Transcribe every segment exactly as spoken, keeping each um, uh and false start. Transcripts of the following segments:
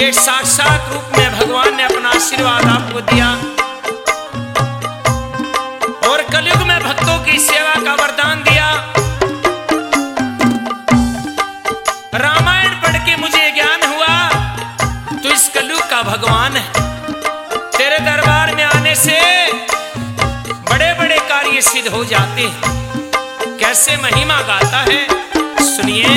एक साक्षात रूप में भगवान ने अपना आशीर्वाद आपको दिया और कलयुग में भक्तों की सेवा का वरदान दिया। रामायण पढ़ के मुझे ज्ञान हुआ तो इस कलयुग का भगवान है। तेरे दरबार में आने से बड़े बड़े कार्य सिद्ध हो जाते हैं। कैसे महिमा गाता है सुनिए।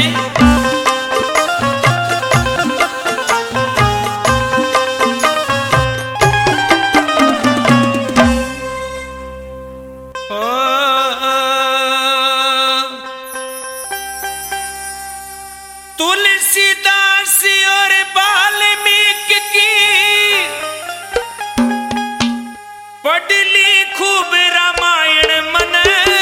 तुलसीदास और वाल्मीकि की पढ़ली खूब रामायण मन,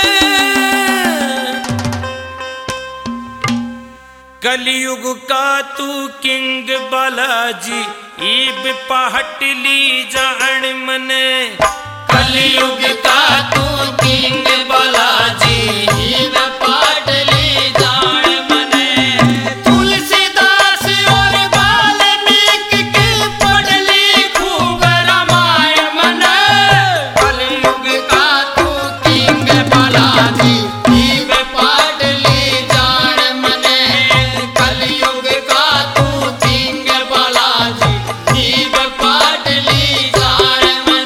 कलयुग का तू किंग बालाजी ईब पहटली जान मन। कलयुग का तू किंग बालाजी ईब पहटली जान मन। तुलसीदास और वाल्मीकि की पढ़ली खूब रामायण मन, कलयुग का तू किंग बालाजी ईब पहटली जान मन। कलयुग का तू किंग बालाजी ईब पहटली जान मन।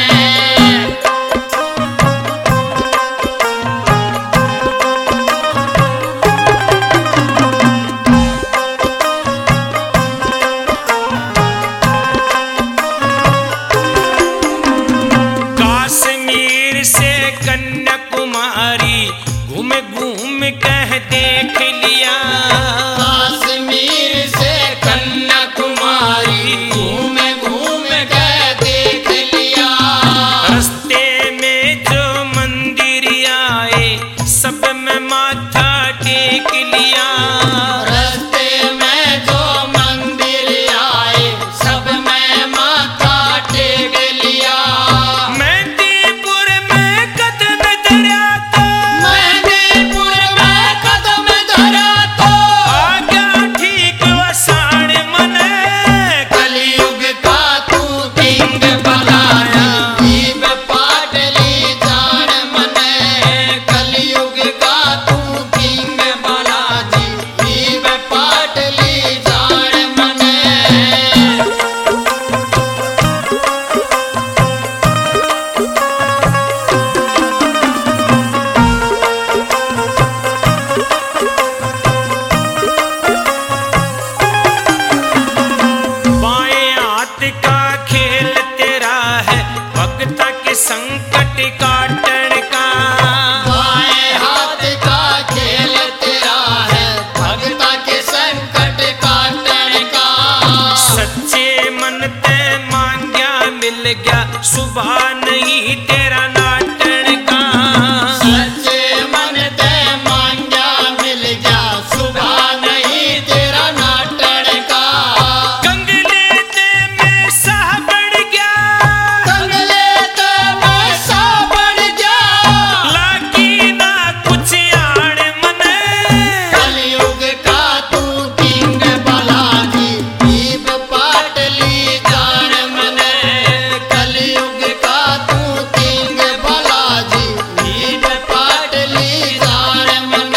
कश्मीर से कन्याकुमारी घूम घूम कह देख लिया। कश्मीर से कन्याकुमारी घूम घूम के देख लिया। रास्ते में जो मंदिर आए सब में माथा टेक लिया। रास्ते में जो मंदिर आए सब में माथा टेक लिया। मेहंदीपुर में कदम धरा तो मेहंदीपुर में कदम धरा तो आ गया ठीक वसाण मन। कलयुग का तू किंग बालाजी ईब पहटली जान मन। कलयुग का तू किंग बालाजी ईब पहटली जान मन। बाएं हाथ का खेल तेरा है भक्ता के संकट काटण का। बाएं हाथ का खेल तेरा है भगता के संकट काटने का। सच्चे मन ते मांग्या मिल गया सुबह नहीं तेरा नाटन का। सच्चे मन ते मांग्या मिल गया सुबह नहीं तेरा नाटन का। कंगले ते में साह बढ़ गया कंगले ते मैं सा बढ़ गया। लागी ना कुछ आड़ मन। कलयुग का तू किंग बालाजी ईब पहटली जान मन। कलयुग का तू किंग बालाजी ईब पहटली जान मन।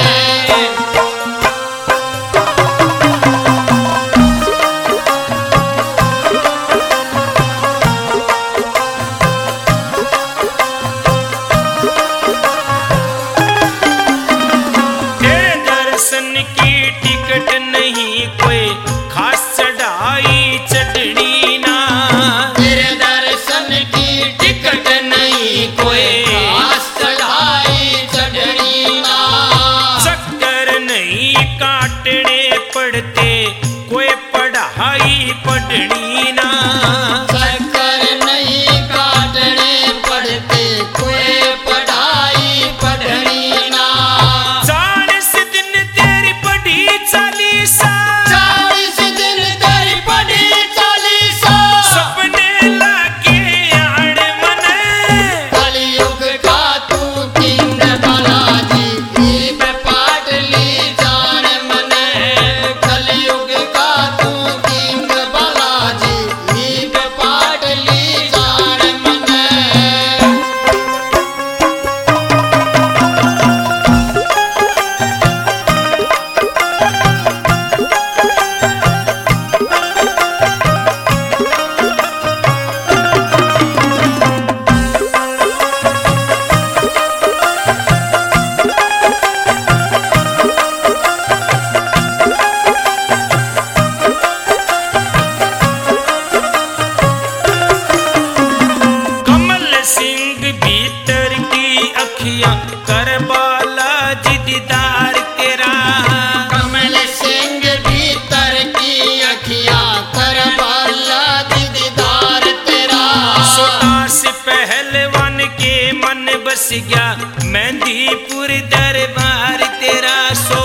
तेरे दर्शन की टिकट नहीं कोई खास चढ़ाई चढ़नी ना। तेरे दर्शन की टिकट नहीं कोई खास चढ़ाई चढ़नी ना। चक्कर नहीं काटने पड़ते कोई पढ़ाई पढ़नी ना। चक्कर नहीं काटने पड़ते कोई पढ़ाई पढ़नी ना। चालीस दिन तेरी पढ़ी चालीसा चालीस दिन तेरी पढ़ी चालीसा। सपने लागे आड़ मन। कलयुग का तू किंग बालाजी ईब पहटली जान मन। कलयुग का तू किंग कर बाला जी दीदार तेरा। कमल सिंह भीतर की अखियां कर बाला जी दीदार तेरा। सोटास पहलवान के मन बस गया मेहंदीपुर दरबार तेरा।